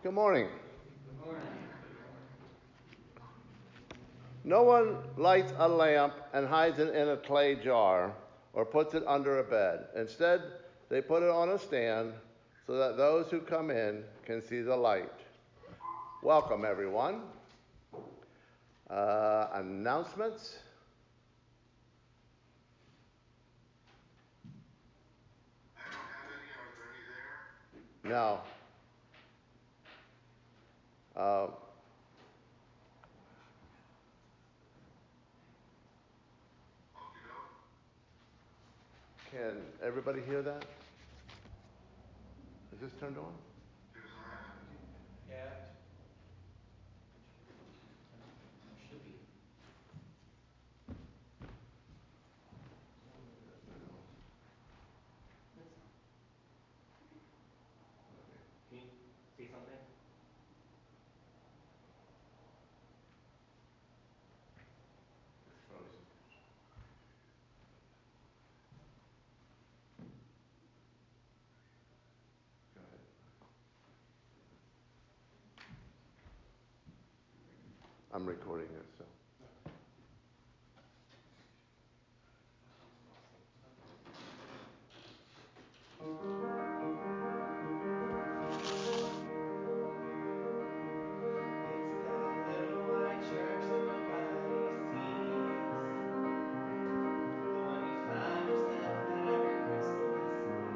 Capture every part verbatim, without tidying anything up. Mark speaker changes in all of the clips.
Speaker 1: Good morning.
Speaker 2: Good morning.
Speaker 1: No one lights a lamp and hides it in a clay jar or puts it under a bed. Instead, they put it on a stand so that those who come in can see the light. Welcome, everyone. Uh, announcements.
Speaker 3: I don't have any. Are there any there?
Speaker 1: No. Uh,
Speaker 3: Okey-doke.
Speaker 1: can everybody hear that? Is this turned on?
Speaker 3: Here's I have it.
Speaker 2: Yeah. Should be. Can you say something?
Speaker 1: It's frozen. Go ahead. I'm recording this, so.
Speaker 2: It's that little white church that nobody sees. The one you find yourself at every Christmas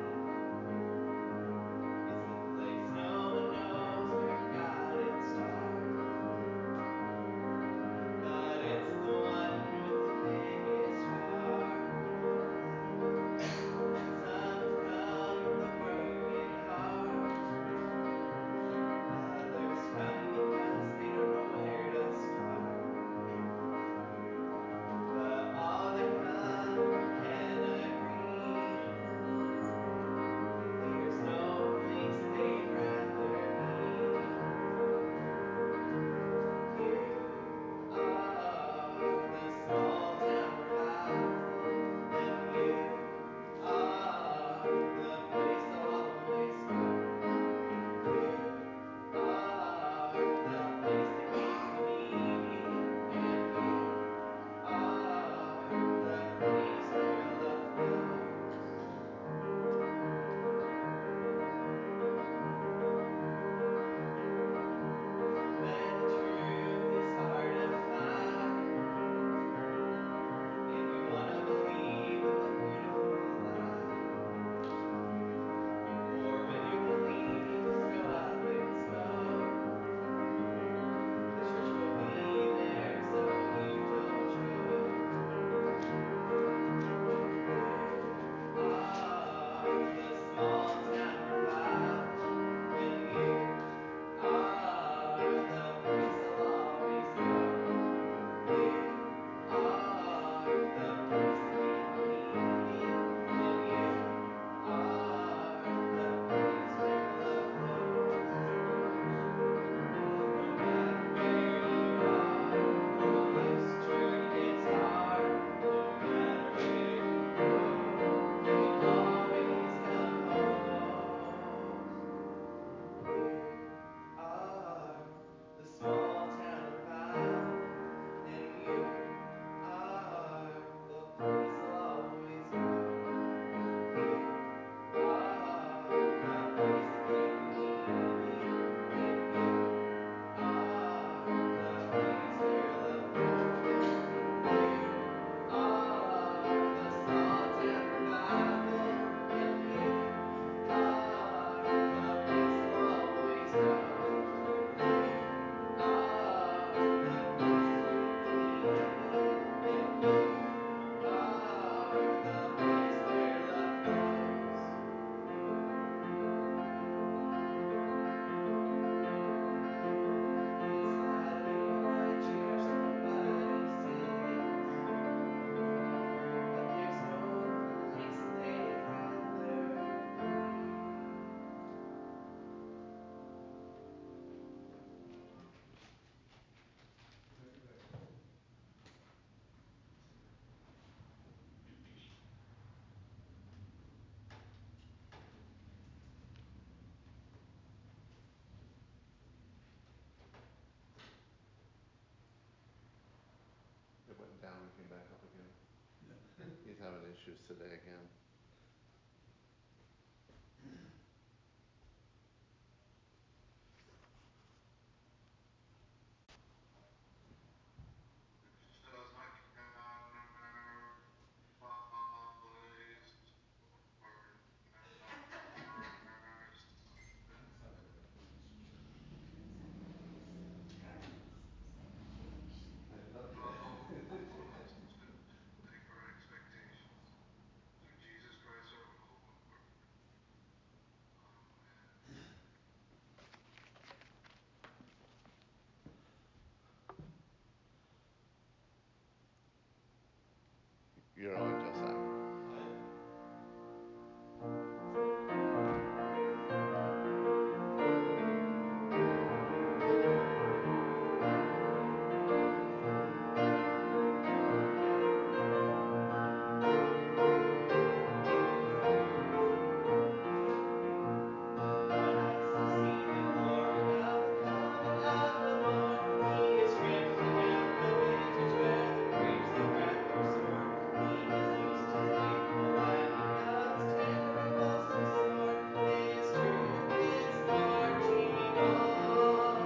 Speaker 2: Eve. It's the place no one knows where got its start. The
Speaker 1: He's having issues today again.
Speaker 3: Does my counter follies or numbers? Think our expectations. Through Jesus Christ our Lord. Amen.
Speaker 1: You're on, Josiah.
Speaker 2: Thou hast seen the glory of the coming of the Lord. He is trampling down the vintage where the grapes they wrath their sword. He has loosed his weight, the winding of his terrible sword. His truth is marching on.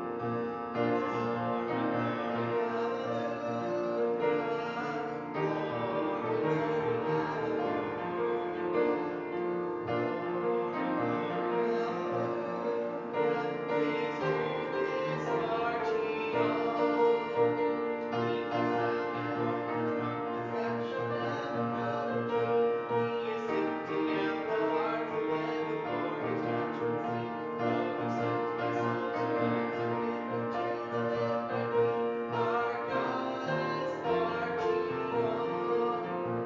Speaker 2: Glory, glory, hallelujah. Glory, glory, hallelujah. Glory, glory, hallelujah. His truth is marching on. He has sounded forth the trumpets that shall never put to plea. He is sifting out the hearts of them before his judgment seat. Oh, he sends my soul to ransom with him to deliver me. Our God is marching on.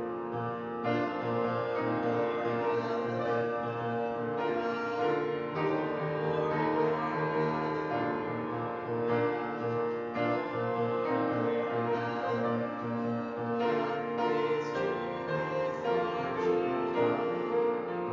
Speaker 2: Glory, glory, hallelujah. Glory, glory, hallelujah. Glory, glory, hallelujah. His truth is marching on.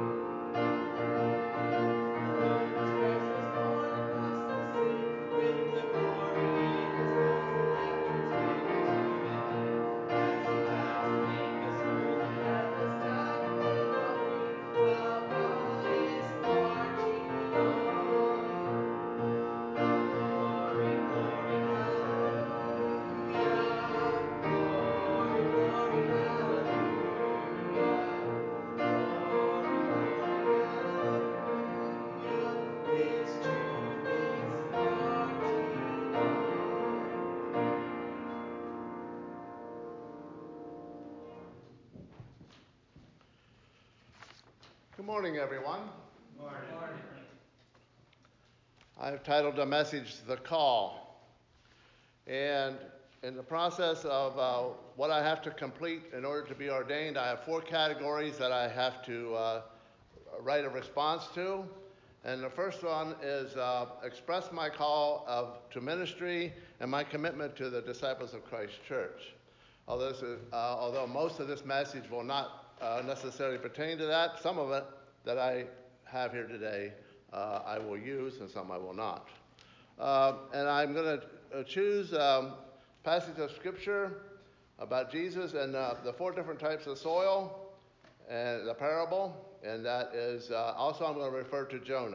Speaker 2: The Lord Christ was born across the sea, with the glory in his bells, electrons fingers, you and me. As he died to make us whole, he left us died to live all free, while God is marching on. Glory, glory, hallelujah. Glory, glory, hallelujah. Glory, glory, hallelujah. His truth is marching on.
Speaker 1: Good morning, everyone.
Speaker 2: Morning.
Speaker 1: I've titled the message, The Call. And in the process of uh, what I have to complete in order to be ordained, I have four categories that I have to uh, write a response to. And the first one is uh, express my call of, to ministry and my commitment to the Disciples of Christ Church. Although, this is, uh, although most of this message will not uh, necessarily pertain to that, some of it that I have here today uh, I will use and some I will not. Uh, and I'm going to choose um, passage of scripture about Jesus and uh, the four different types of soil and the parable, and that is uh, also I'm going to refer to Jonah.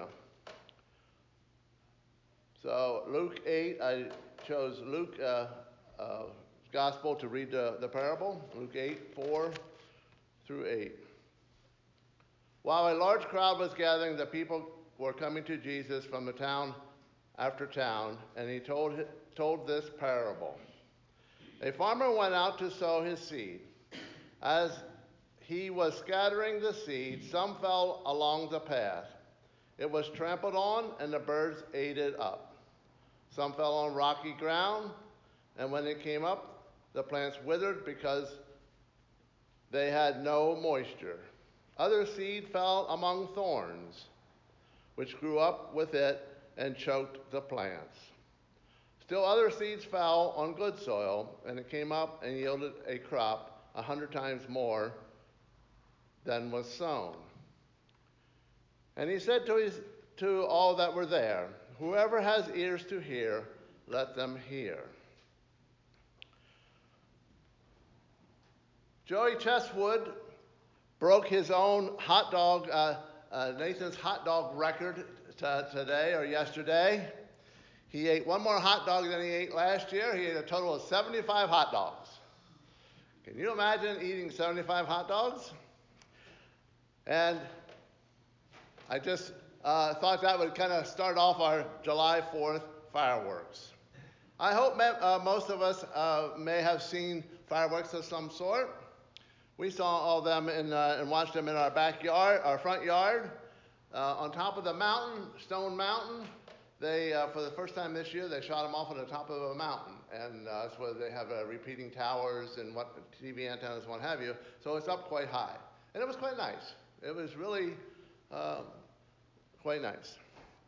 Speaker 1: So Luke eight, I chose Luke uh, uh, gospel to read the, the parable, Luke eight, four through eight. While a large crowd was gathering, the people were coming to Jesus from the town after town, and he told, told this parable. A farmer went out to sow his seed. As he was scattering the seed, some fell along the path. It was trampled on, and the birds ate it up. Some fell on rocky ground, and when it came up, the plants withered because they had no moisture. Other seed fell among thorns, which grew up with it and choked the plants. Still other seeds fell on good soil, and it came up and yielded a crop a hundred times more than was sown. And he said to, his, to all that were there, whoever has ears to hear, let them hear. Joey Chestwood broke his own hot dog, uh, uh, Nathan's hot dog record t- today or yesterday. He ate one more hot dog than he ate last year. He ate a total of seventy-five hot dogs. Can you imagine eating seventy-five hot dogs? And I just uh, thought that would kind of start off our July fourth fireworks. I hope uh, most of us uh, may have seen fireworks of some sort. We saw all of them in, uh, and watched them in our backyard, our front yard. Uh, on top of the mountain, Stone Mountain, they, uh, for the first time this year, they shot them off on the top of a mountain. And uh, that's where they have uh, repeating towers and what T V antennas and what have you. So it's up quite high. And it was quite nice. It was really um, quite nice.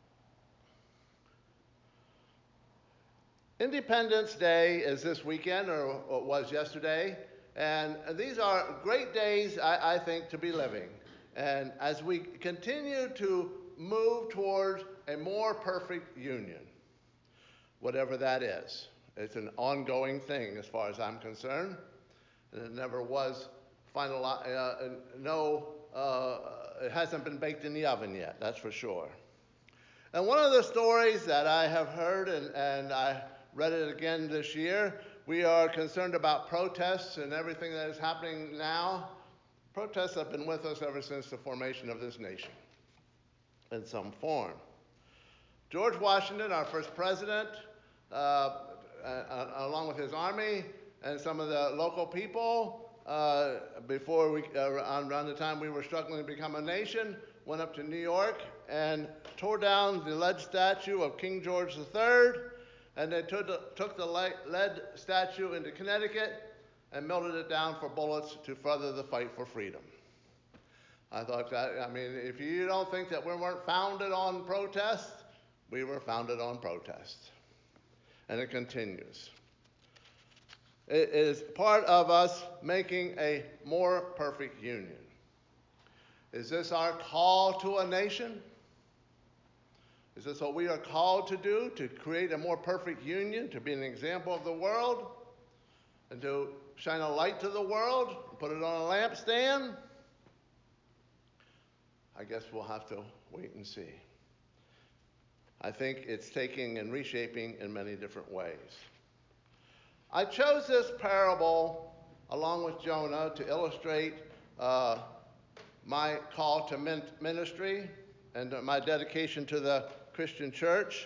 Speaker 1: Independence Day is this weekend, or, or was yesterday. And these are great days, I, I think, to be living. And as we continue to move towards a more perfect union, whatever that is, it's an ongoing thing as far as I'm concerned. And it never was final, uh, no, uh, it hasn't been baked in the oven yet, that's for sure. And one of the stories that I have heard, and, and I read it again this year, we are concerned about protests and everything that is happening now. Protests have been with us ever since the formation of this nation in some form. George Washington, our first president, uh, uh, along with his army and some of the local people, uh, before we, uh, around the time we were struggling to become a nation, went up to New York and tore down the lead statue of King George the Third, and they took the, took the lead statue into Connecticut and melted it down for bullets to further the fight for freedom. I thought that, I mean, if you don't think that we weren't founded on protest, we were founded on protest. And it continues. It is part of us making a more perfect union. Is this our call to a nation? Is this what we are called to do, to create a more perfect union, to be an example of the world, and to shine a light to the world, put it on a lampstand? I guess we'll have to wait and see. I think it's taking and reshaping in many different ways. I chose this parable along with Jonah to illustrate uh, my call to min- ministry and my dedication to the Christian church,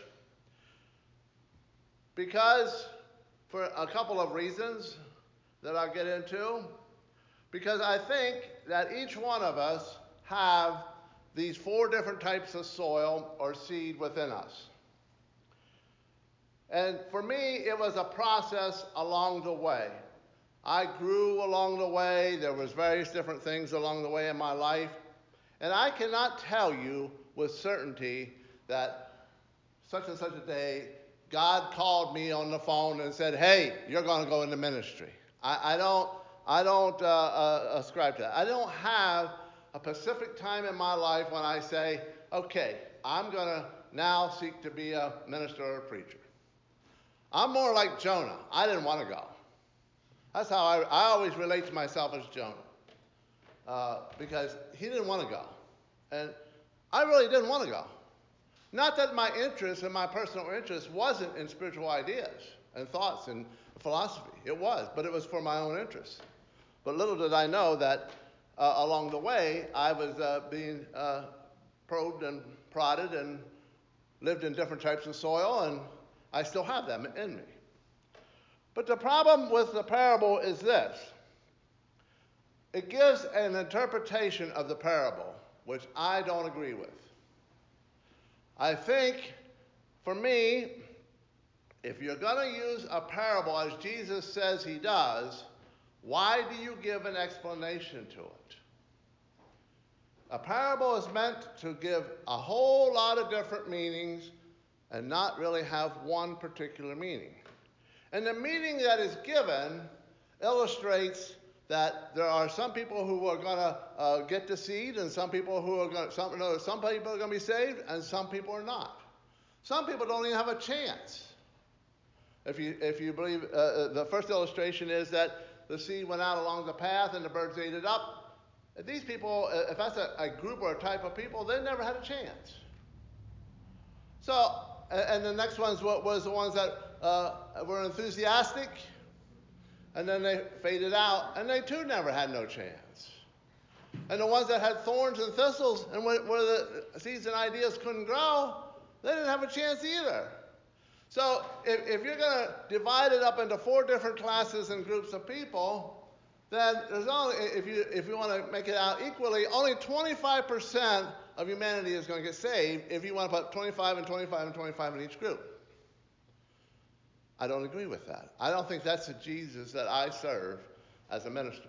Speaker 1: because for a couple of reasons that I'll get into, because I think that each one of us have these four different types of soil or seed within us. And for me, it was a process along the way. I grew along the way. There was various different things along the way in my life. And I cannot tell you with certainty that such and such a day, God called me on the phone and said, hey, you're going to go into ministry. I, I don't, I don't uh, uh, ascribe to that. I don't have a specific time in my life when I say, okay, I'm going to now seek to be a minister or a preacher. I'm more like Jonah. I didn't want to go. That's how I, I always relate to myself as Jonah. Uh, because he didn't want to go. And I really didn't want to go. Not that my interest and my personal interest wasn't in spiritual ideas and thoughts and philosophy. It was, but it was for my own interest. But little did I know that uh, along the way, I was uh, being uh, probed and prodded and lived in different types of soil, and I still have them in me. But the problem with the parable is this. It gives an interpretation of the parable, which I don't agree with. I think, for me, if you're going to use a parable as Jesus says he does, why do you give an explanation to it? A parable is meant to give a whole lot of different meanings and not really have one particular meaning. And the meaning that is given illustrates that there are some people who are going to uh, get the seed, and some people who are going to, some, no, some people are going to be saved, and some people are not. Some people don't even have a chance. If you if you believe, uh, the first illustration is that the seed went out along the path and the birds ate it up. These people, if that's a, a group or a type of people, they never had a chance. So, and the next ones was the ones that uh, were enthusiastic, and then they faded out, and they too never had no chance. And the ones that had thorns and thistles, and where, where the seeds and ideas couldn't grow, they didn't have a chance either. So if, if you're going to divide it up into four different classes and groups of people, then there's only, if you if you want to make it out equally, only twenty-five percent of humanity is going to get saved if you want to put twenty-five and twenty-five and twenty-five in each group. I don't agree with that. I don't think that's the Jesus that I serve as a minister.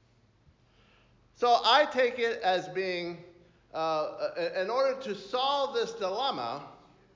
Speaker 1: So I take it as being, uh, in order to solve this dilemma,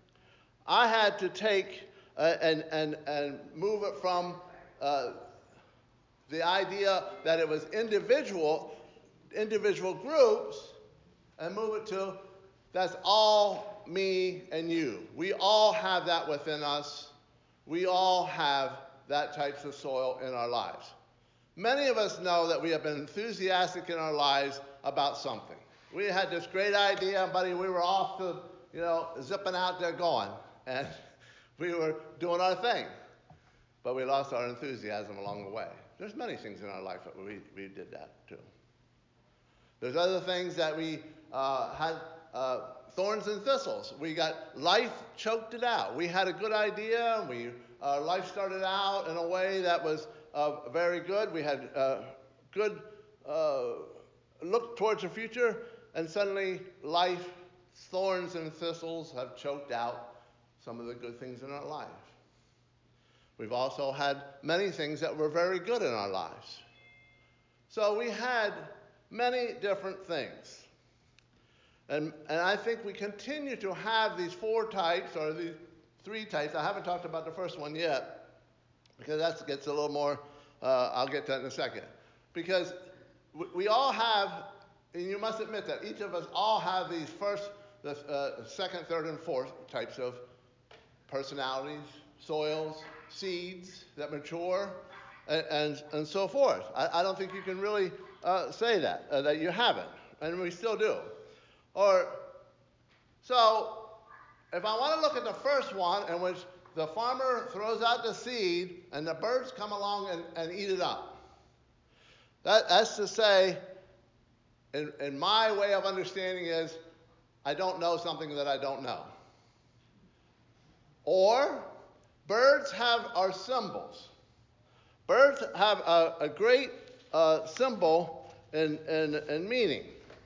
Speaker 1: I had to take uh, and, and, and move it from uh, the idea that it was individual, individual groups, and move it to that's all me and you. We all have that within us. We all have that types of soil in our lives. Many of us know that we have been enthusiastic in our lives about something. We had this great idea, buddy, we were off to, you know, zipping out there going, and we were doing our thing. But we lost our enthusiasm along the way. There's many things in our life that we, we did that too. There's other things that we uh, had uh, thorns and thistles. We got life choked it out. We had a good idea. We uh, life started out in a way that was uh, very good. We had uh, good uh, look towards the future, and suddenly life, thorns and thistles have choked out some of the good things in our life. We've also had many things that were very good in our lives. So we had many different things. And, and I think we continue to have these four types, or these three types. I haven't talked about the first one yet, because that gets a little more, uh, I'll get to that in a second. Because we, we all have, and you must admit that each of us all have these first, the uh, second, third, and fourth types of personalities, soils, seeds that mature, and, and, and so forth. I, I don't think you can really uh, say that, uh, that you haven't, and we still do. Or, so, if I want to look at the first one, in which the farmer throws out the seed, and the birds come along and, and eat it up. That, that's to say, in, in my way of understanding is, I don't know something that I don't know. Or, birds have our symbols. Birds have a, a great uh, symbol and, and, and meaning.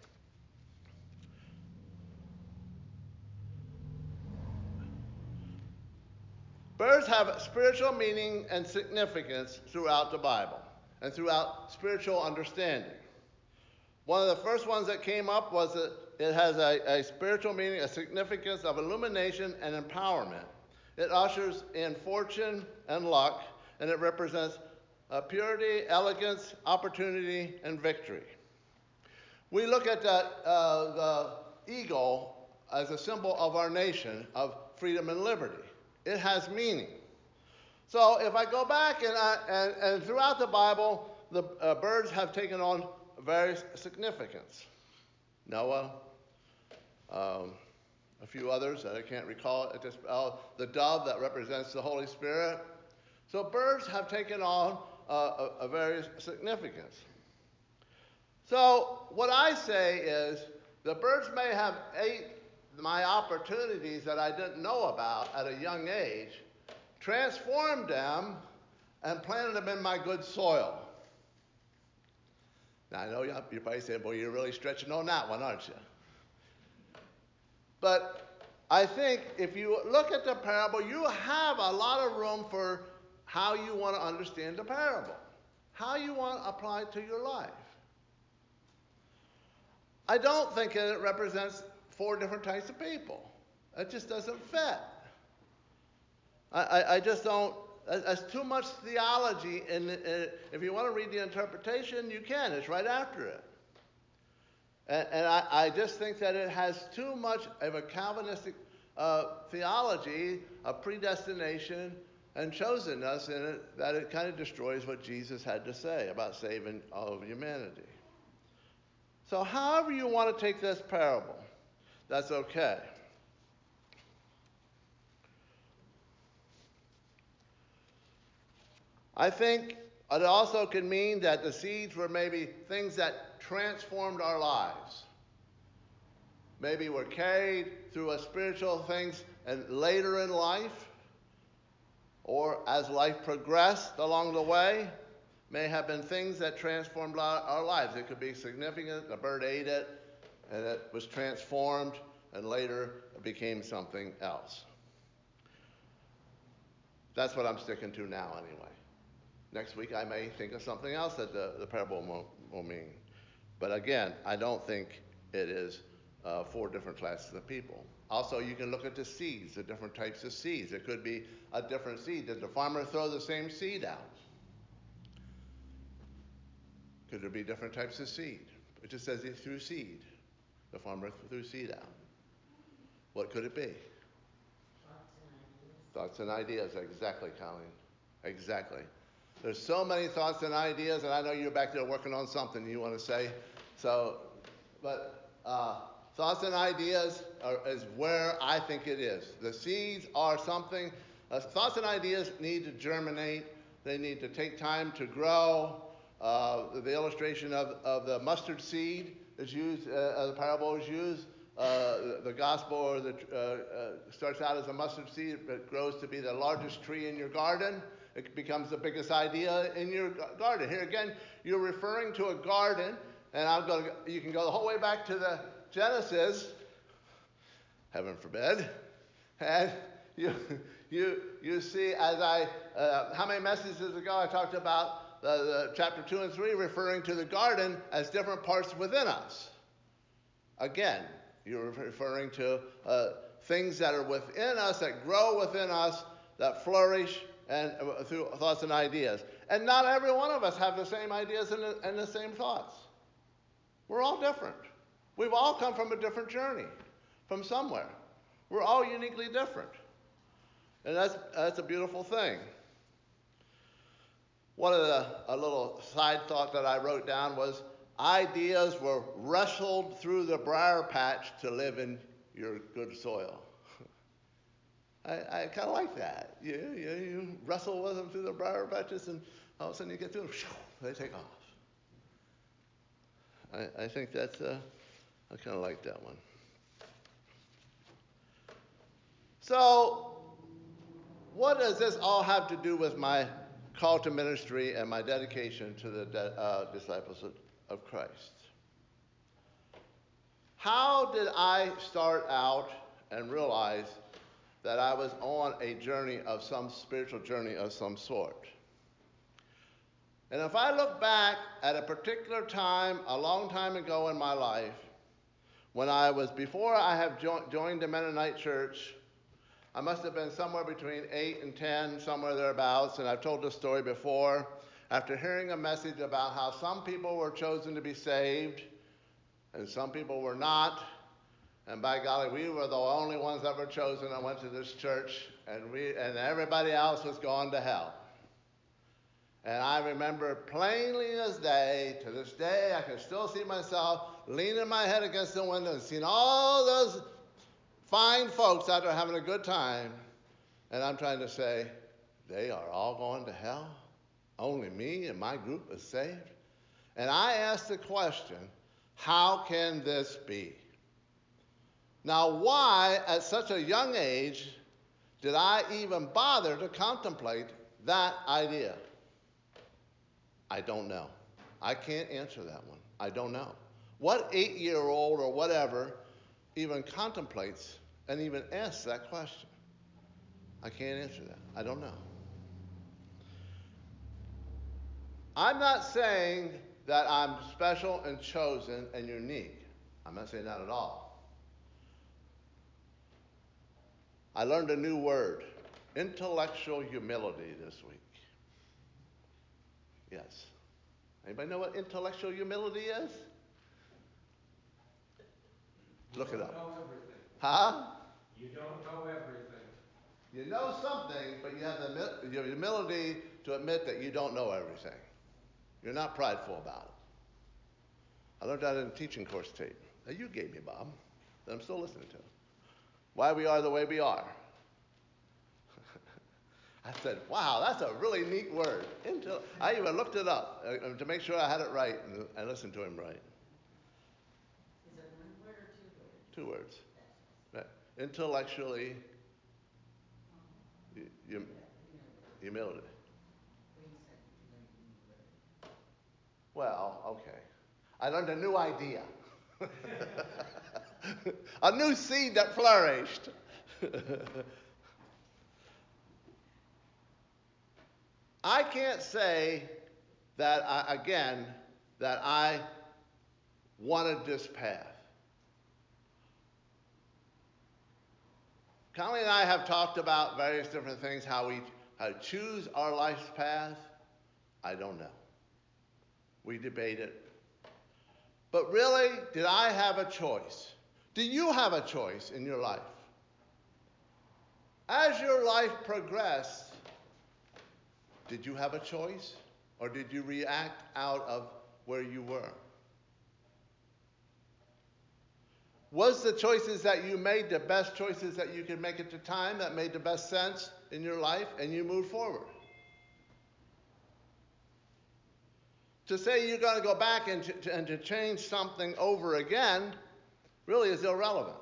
Speaker 1: Birds have spiritual meaning and significance throughout the Bible and throughout spiritual understanding. One of the first ones that came up was that it has a, a spiritual meaning, a significance of illumination and empowerment. It ushers in fortune and luck, and it represents uh, purity, elegance, opportunity, and victory. We look at the, uh, the eagle as a symbol of our nation, of freedom and liberty. It has meaning. So if I go back and, I, and, and throughout the Bible, the uh, birds have taken on various significance. Noah, um, a few others that I can't recall at this, uh, the dove that represents the Holy Spirit. So birds have taken on uh, a, a various significance. So what I say is the birds may have ate my opportunities that I didn't know about at a young age, transformed them, and planted them in my good soil. Now, I know you're probably saying, boy, you're really stretching on that one, aren't you? But I think if you look at the parable, you have a lot of room for how you want to understand the parable, how you want to apply it to your life. I don't think that it represents four different types of people. It just doesn't fit. I, I, I just don't, that's too much theology, and if you want to read the interpretation, you can. It's right after it. And, and I, I just think that it has too much of a Calvinistic uh, theology of predestination and chosenness in it that it kind of destroys what Jesus had to say about saving all of humanity. So however you want to take this parable, that's okay. I think it also could mean that the seeds were maybe things that transformed our lives. Maybe we're carried through a spiritual things and later in life, or as life progressed along the way, may have been things that transformed our lives. It could be significant. A bird ate it, and it was transformed, and later it became something else. That's what I'm sticking to now anyway. Next week I may think of something else that the, the parable will, will mean. But again, I don't think it is uh, four different classes of people. Also, you can look at the seeds, the different types of seeds. It could be a different seed. Did the farmer throw the same seed out? Could there be different types of seed? It just says he threw seed. The farmer threw seed out. What could it be? Thoughts and ideas. Thoughts and ideas, exactly, Colleen. Exactly. There's so many thoughts and ideas, and I know you're back there working on something you want to say. So, but uh, thoughts and ideas are, is where I think it is. The seeds are something. Uh, thoughts and ideas need to germinate. They need to take time to grow. Uh, the illustration of, of the mustard seed is used, uh, the parable is used. Uh, the, the gospel or the, uh, uh, starts out as a mustard seed, but grows to be the largest tree in your garden. It becomes the biggest idea in your garden. Here again, you're referring to a garden, and I'm going to, you can go the whole way back to the Genesis, heaven forbid, and you you you see as I, uh, how many messages ago I talked about the, the chapter two and three referring to the garden as different parts within us. Again, you're referring to uh, things that are within us, that grow within us, that flourish, and uh, through thoughts and ideas. And not every one of us have the same ideas and the, and the same thoughts. We're all different. We've all come from a different journey, from somewhere. We're all uniquely different. And that's, that's a beautiful thing. One of the, a little side thought that I wrote down was, ideas were wrestled through the briar patch to live in your good soil. I, I kind of like that. You, you, you wrestle with them through the briar patches, and all of a sudden you get through them, they take off. I, I think that's, uh, I kind of like that one. So, what does this all have to do with my call to ministry and my dedication to the de- uh, disciples of, of Christ? How did I start out and realize that I was on a journey of some spiritual journey of some sort? And if I look back at a particular time, a long time ago in my life, when I was, before I have jo- joined the Mennonite church, I must have been somewhere between eight and ten, somewhere thereabouts, and I've told this story before. After hearing a message about how some people were chosen to be saved, and some people were not, and by golly, we were the only ones that were chosen that went to this church, and we and everybody else was gone to hell. And I remember plainly as day, to this day, I can still see myself leaning my head against the window and seeing all those fine folks out there having a good time. And I'm trying to say, they are all going to hell? Only me and my group is saved? And I asked the question, how can this be? Now, why, at such a young age, did I even bother to contemplate that idea? I don't know. I can't answer that one. I don't know. What eight-year-old or whatever even contemplates and even asks that question? I can't answer that. I don't know. I'm not saying that I'm special and chosen and unique. I'm not saying that at all. I learned a new word, intellectual humility, this week. Yes. Anybody know what intellectual humility is?
Speaker 4: You
Speaker 1: Look it
Speaker 4: don't
Speaker 1: up.
Speaker 4: know everything.
Speaker 1: Huh?
Speaker 4: You don't know everything.
Speaker 1: You know something, but you have the humi- your humility to admit that you don't know everything. You're not prideful about it. I learned that in a teaching course tape that you gave me, Bob, that I'm still listening to. Why we are the way we are. I said, wow, that's a really neat word. Until I even looked it up uh, to make sure I had it right, and I listened to him right.
Speaker 2: Is it one word or two words?
Speaker 1: Two words. Right. Intellectually, hu- hum-
Speaker 2: Humility.
Speaker 1: humility.
Speaker 2: Well, you said you learned a new word.
Speaker 1: Well, okay. I learned a new idea. A new seed that flourished. I can't say that, I, again, that I wanted this path. Conley and I have talked about various different things, how we how to choose our life's path. I don't know. We debate it. But really, did I have a choice? Do you have a choice in your life? As your life progressed, did you have a choice? Or did you react out of where you were? Was the choices that you made the best choices that you could make at the time that made the best sense in your life and you moved forward? To say you're going to go back and to, and to change something over again really is irrelevant.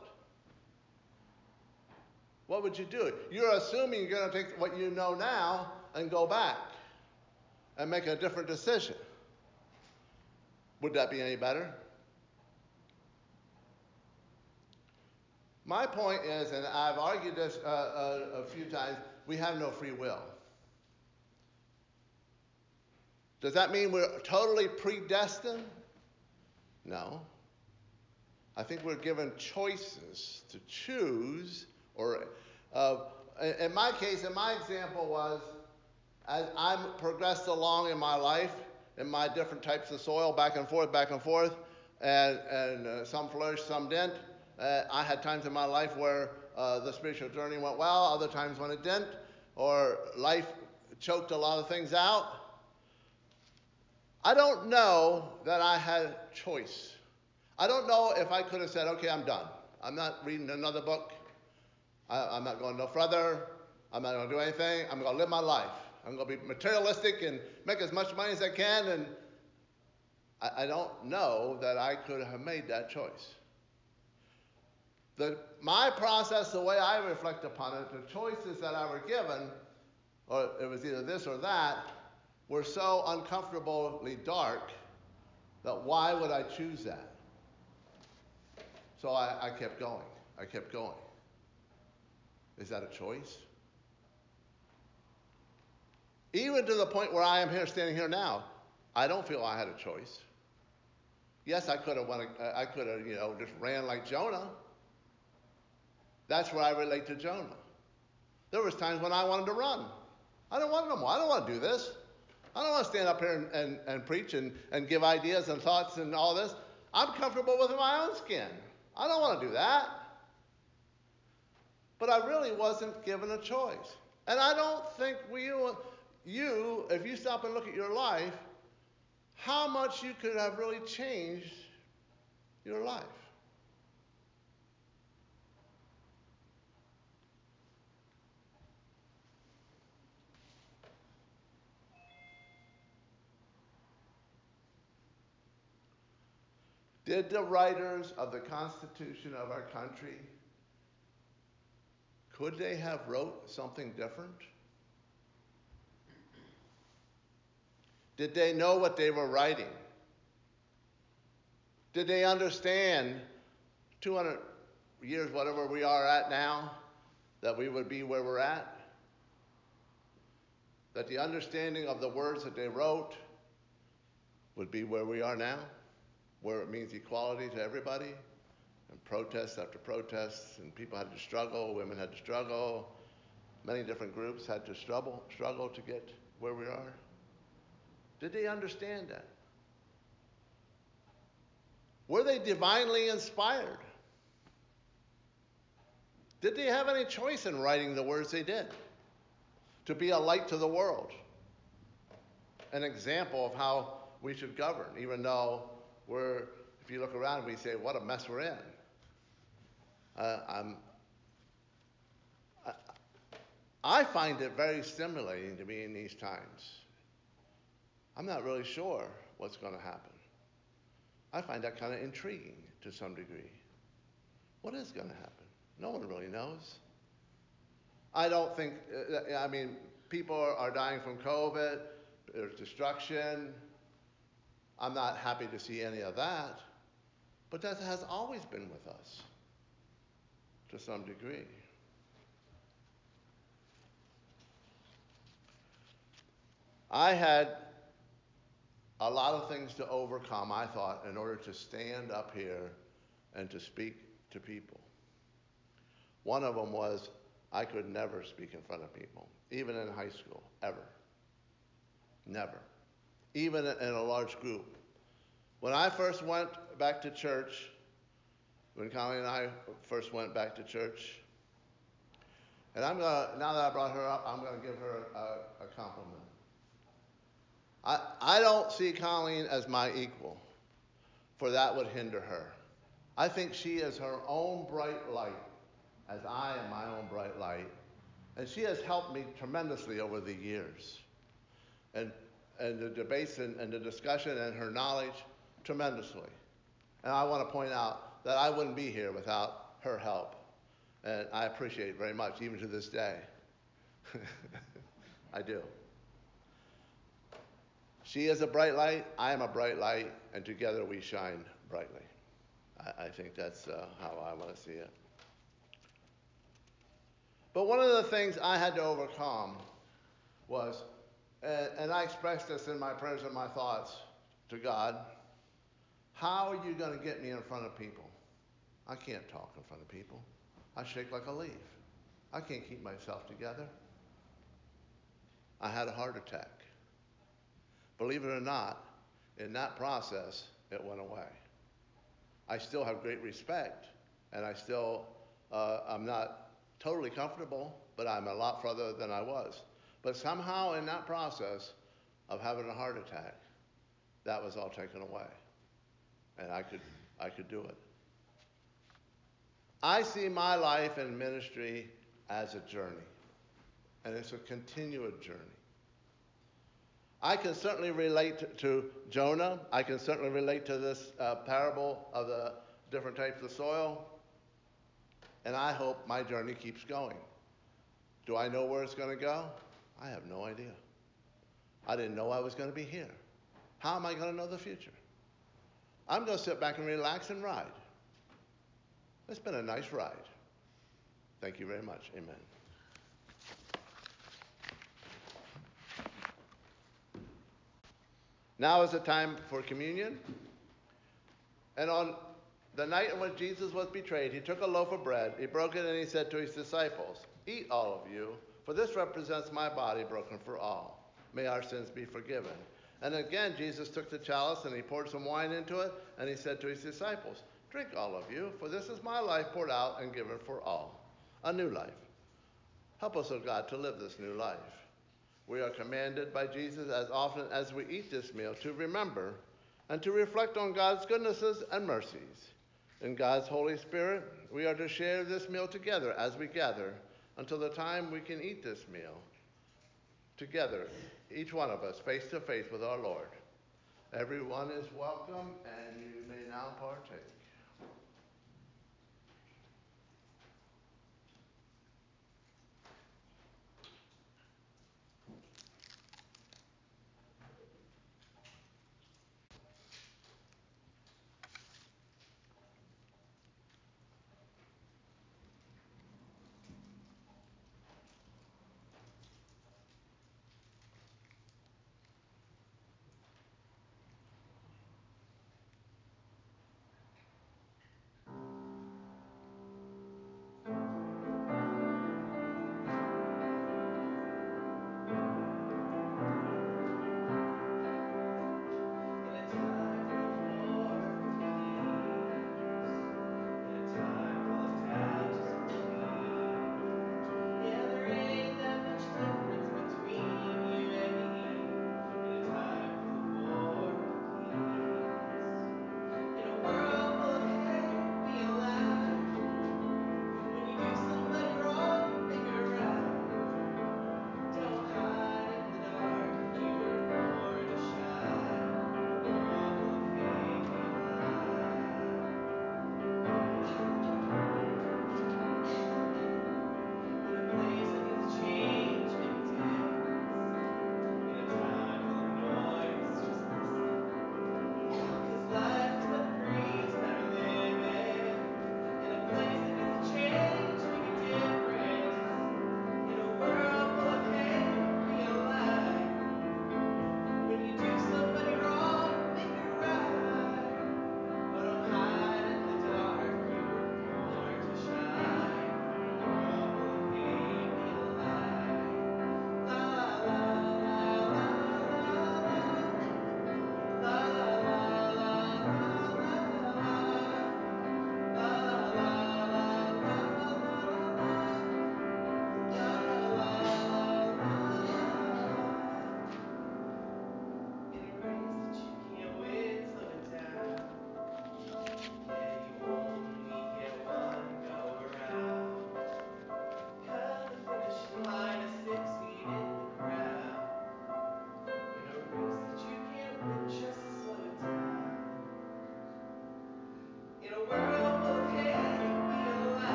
Speaker 1: What would you do? You're assuming you're going to take what you know now and go back and make a different decision. Would that be any better? My point is, and I've argued this uh, uh, a few times, we have no free will. Does that mean we're totally predestined? No. I think we're given choices to choose, or uh, in my case, in my example was, as I progressed along in my life, in my different types of soil, back and forth, back and forth, and, and uh, some flourished, some didn't. Uh, I had times in my life where uh, the spiritual journey went well, other times when it didn't, or life choked a lot of things out. I don't know that I had choice. I don't know if I could have said, okay, I'm done. I'm not reading another book. I, I'm not going no further. I'm not going to do anything. I'm going to live my life. I'm going to be materialistic and make as much money as I can. And I, I don't know that I could have made that choice. The, my process, the way I reflect upon it, the choices that I were given, or it was either this or that, were so uncomfortably dark that why would I choose that? So I, I kept going. I kept going. Is that a choice? Even to the point where I am here, standing here now, I don't feel I had a choice. Yes, I could have went, I could have, you know, just ran like Jonah. That's where I relate to Jonah. There was times when I wanted to run. I don't want no more. I don't want to do this. I don't want to stand up here and, and, and preach and, and give ideas and thoughts and all this. I'm comfortable with my own skin. I don't want to do that. But I really wasn't given a choice. And I don't think we, you, if you stop and look at your life, how much you could have really changed your life. Did the writers of the Constitution of our country, could they have wrote something different? Did they know what they were writing? Did they understand two hundred years, whatever we are at now, that we would be where we're at? That the understanding of the words that they wrote would be where we are now, where it means equality to everybody, and protest after protests, and people had to struggle, women had to struggle, many different groups had to struggle, struggle to get where we are. Did they understand that? Were they divinely inspired? Did they have any choice in writing the words they did? To be a light to the world. An example of how we should govern, even though we're, if you look around, we say, what a mess we're in. Uh, I'm, I, I find it very stimulating to be in these times. I'm not really sure what's going to happen. I find that kind of intriguing to some degree. What is going to happen? No one really knows. I don't think, uh, I mean, people are, are dying from COVID, there's destruction. I'm not happy to see any of that, but that has always been with us to some degree. I had a lot of things to overcome, I thought, in order to stand up here and to speak to people. One of them was I could never speak in front of people, even in high school, ever. Never. Even in a large group. When I first went back to church, when Colleen and I first went back to church, and I'm gonna, now that I brought her up, I'm gonna give her a, a compliment. I, I don't see Colleen as my equal, for that would hinder her. I think she is her own bright light, as I am my own bright light. And she has helped me tremendously over the years. And, and the debates and, and the discussion and her knowledge, tremendously. And I want to point out that I wouldn't be here without her help. And I appreciate it very much, even to this day. I do. She is a bright light, I am a bright light, and together we shine brightly. I, I think that's uh, how I want to see it. But one of the things I had to overcome was, and, and I expressed this in my prayers and my thoughts to God, how are you going to get me in front of people? I can't talk in front of people. I shake like a leaf. I can't keep myself together. I had a heart attack. Believe it or not, in that process, it went away. I still have great respect, and I still, uh, I'm not totally comfortable, but I'm a lot further than I was. But somehow in that process of having a heart attack, that was all taken away. And I could, I could do it. I see my life and ministry as a journey, and it's a continual journey. I can certainly relate to Jonah. I can certainly relate to this uh, parable of the different types of soil. And I hope my journey keeps going. Do I know where it's going to go? I have no idea. I didn't know I was going to be here. How am I going to know the future? I'm going to sit back and relax and ride. It's been a nice ride. Thank you very much. Amen. Now is the time for communion. And on the night in which Jesus was betrayed, he took a loaf of bread, he broke it, and he said to his disciples, "Eat all of you, for this represents my body broken for all. May our sins be forgiven." And again, Jesus took the chalice, and he poured some wine into it, and he said to his disciples, "Drink all of you, for this is my life poured out and given for all." A new life. Help us, O God, to live this new life. We are commanded by Jesus as often as we eat this meal to remember and to reflect on God's goodnesses and mercies. In God's Holy Spirit, we are to share this meal together as we gather until the time we can eat this meal together, each one of us face to face with our Lord. Everyone is welcome, and you may now partake.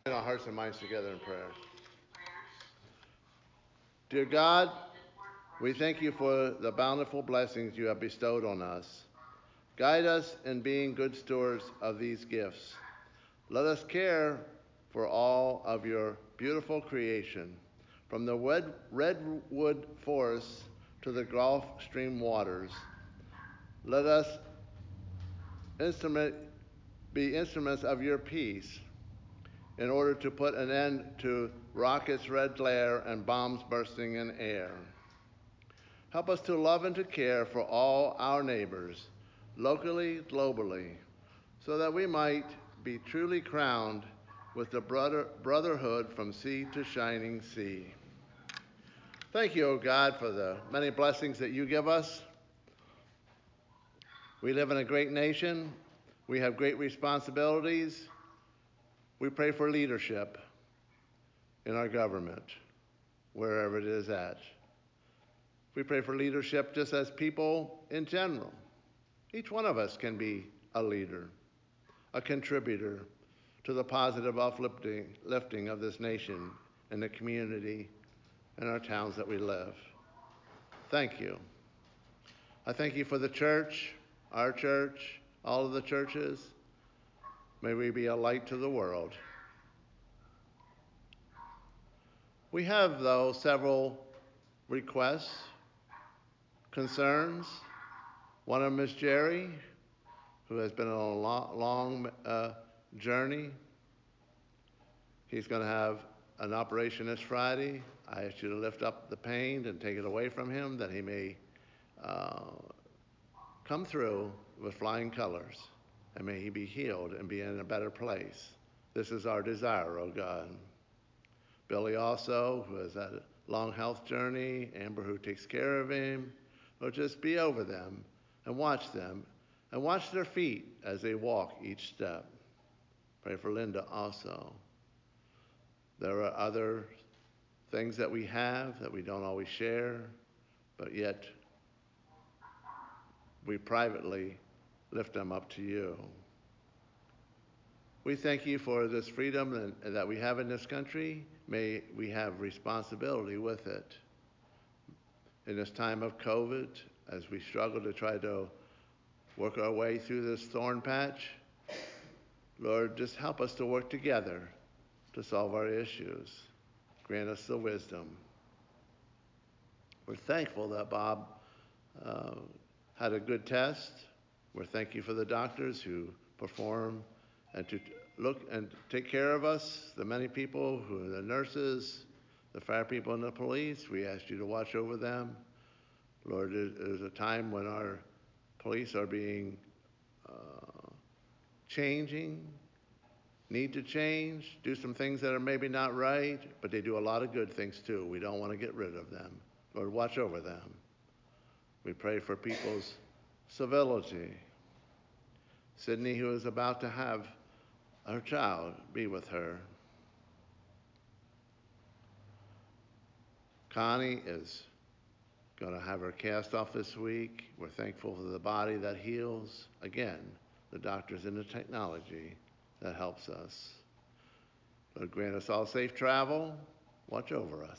Speaker 1: In our hearts and minds together in prayer. Dear God, we thank you for the bountiful blessings you have bestowed on us. Guide us in being good stewards of these gifts. Let us care for all of your beautiful creation, from the red, redwood forests to the Gulf Stream waters. Let us instrument, be instruments of your peace in order to put an end to rockets' red glare and bombs bursting in air. Help us to love and to care for all our neighbors, locally, globally, so that we might be truly crowned with the brother, brotherhood from sea to shining sea. Thank you, O God, for the many blessings that you give us. We live in a great nation. We have great responsibilities. We pray for leadership in our government, wherever it is at. We pray for leadership just as people in general. Each one of us can be a leader, a contributor to the positive uplifting lifting of this nation and the community and our towns that we live. Thank you. I thank you for the church, our church, all of the churches. May we be a light to the world. We have, though, several requests, concerns. One of them is Jerry, who has been on a long, long uh, journey. He's going to have an operation this Friday. I ask you to lift up the pain and take it away from him, that he may uh, come through with flying colors, and may he be healed and be in a better place. This is our desire, oh God. Billy also, who has had a long health journey, Amber, who takes care of him, will just be over them and watch them and watch their feet as they walk each step. Pray for Linda also. There are other things that we have that we don't always share, but yet we privately lift them up to you. We thank you for this freedom that we have in this country. May we have responsibility with it. In this time of COVID, as we struggle to try to work our way through this thorn patch, Lord, just help us to work together to solve our issues. Grant us the wisdom. We're thankful that Bob uh, had a good test. We're thankful for the doctors who perform and to look and take care of us, the many people who are the nurses, the fire people, and the police. We ask you to watch over them. Lord, there's a time when our police are being uh, changing, need to change, do some things that are maybe not right, but they do a lot of good things too. We don't want to get rid of them. Lord, watch over them. We pray for people's civility. Sydney, who is about to have her child, be with her. Connie is going to have her cast off this week. We're thankful for the body that heals. Again, the doctors and the technology that helps us. Lord, grant us all safe travel. Watch over us.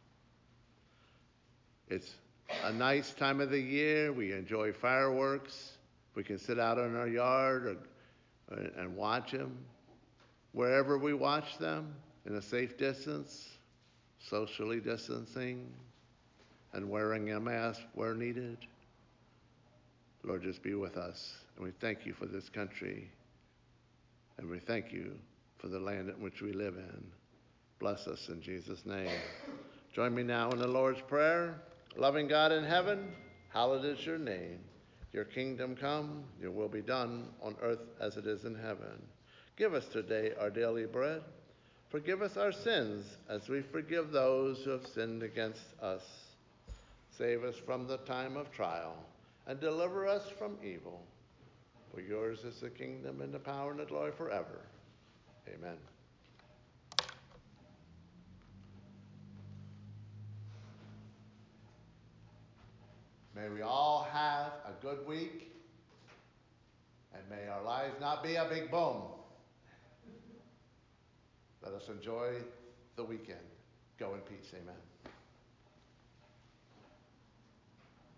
Speaker 1: It's a nice time of the year. We enjoy fireworks. We can sit out in our yard or, or, and watch them. Wherever we watch them, in a safe distance, socially distancing, and wearing a mask where needed. Lord, just be with us. And we thank you for this country. And we thank you for the land in which we live in. Bless us in Jesus' name. Join me now in the Lord's Prayer. Loving God in heaven, hallowed is your name. Your kingdom come, your will be done on earth as it is in heaven. Give us today our daily bread. Forgive us our sins as we forgive those who have sinned against us. Save us from the time of trial and deliver us from evil. For yours is the kingdom and the power and the glory forever. Amen. May we all have a good week, and may our lives not be a big boom. Let us enjoy the weekend. Go in peace. Amen.